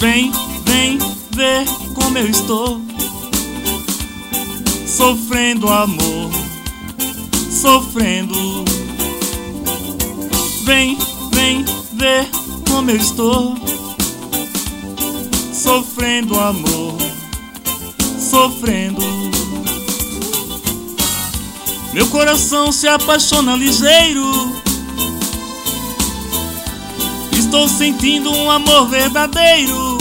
Vem, vem ver como eu estou sofrendo amor, sofrendo. Vem, vem ver como eu estou sofrendo amor, sofrendo. Meu coração se apaixona ligeiro, estou sentindo um amor verdadeiro.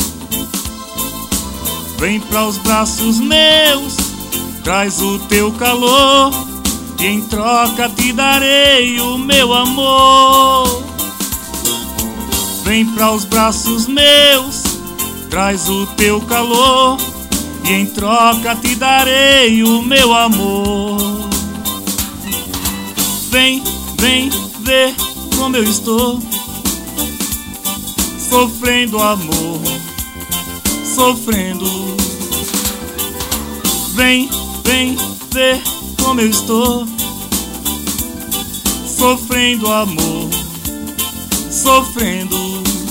Vem para os braços meus, traz o teu calor, e em troca te darei o meu amor. Vem para os braços meus, traz o teu calor, e em troca te darei o meu amor. Vem, vem ver como eu estou sofrendo amor, sofrendo. Vem, vem ver como eu estou sofrendo amor, sofrendo.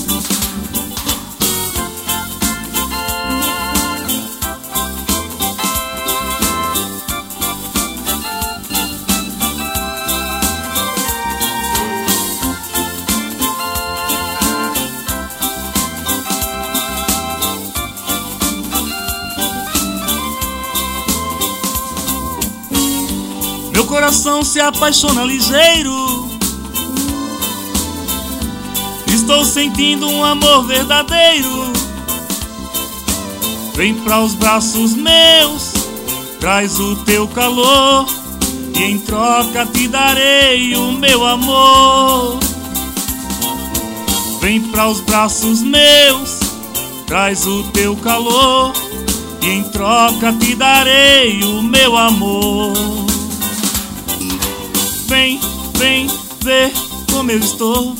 Meu coração se apaixona ligeiro, estou sentindo um amor verdadeiro. Vem para os braços meus, traz o teu calor, e em troca te darei o meu amor. Vem para os braços meus, traz o teu calor, e em troca te darei o meu amor. Vem, vem ver como eu estou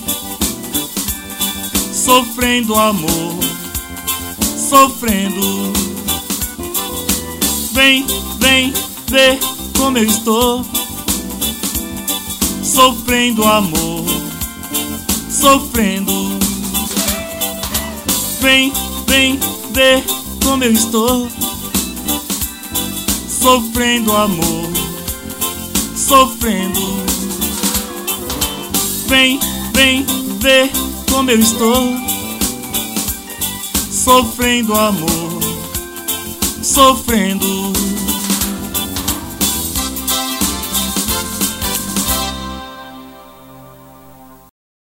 sofrendo amor, sofrendo. Vem, vem ver como eu estou sofrendo amor, sofrendo. Vem, vem ver como eu estou sofrendo amor, sofrendo. Vem, vem ver como eu estou sofrendo amor, sofrendo.